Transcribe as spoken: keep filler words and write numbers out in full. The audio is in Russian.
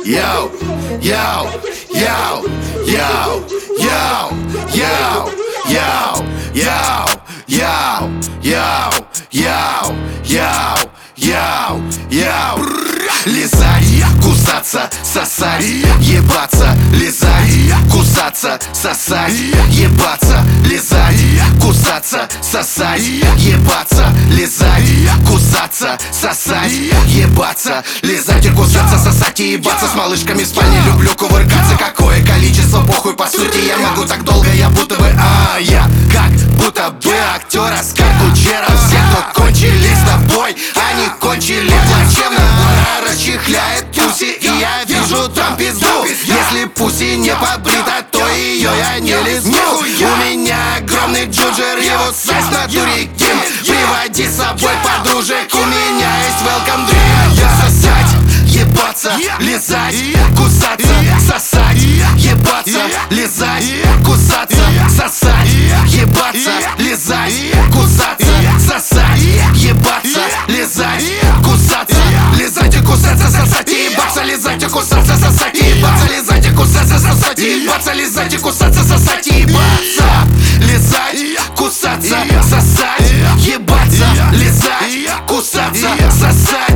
Йоу, йоу, йоу, йоу, йоу, йоу, йоу, йоу, йоу, йоу, йоу, йоу, йоу, йоу. Лизать, кусаться, сосать, ебаться, лизать, кусаться, сосать, ебаться, лизать, кусаться, сосать, ебаться, лизать, кусаться, сосать, ебаться, лизать и кусаться, сосать и ебаться. С малышками в спальне люблю кувыркаться. Какое количество, похуй, по сути я могу так долго, я будто бы, а я как будто бы актера с Кучера. Все, кто кончили с тобой, они кончили плачевно. Расчехляет пуси, и я вижу там пизду. Если пуси не побрита, то ее я не лизну. У меня огромный джуджер, его сайз в натуре Ким. Приводи с собой подружек, у меня есть welcome drink. Я сосать, ебаться, лизать, кусаться, сосать, ебаться, лизать, кусаться, сосать, ебаться, лизать, кусаться, сосать, ебаться, лизать, кусаться, лизать и кусаться, сосать и ебаться, лизать и кусаться, сосать и ебаться, лизать и кусаться, сосать и ебаться, лизать и кусаться, сосать и ебаться, лизать, кусаться, сосать, ебаться, лизать, кусаться, сосать.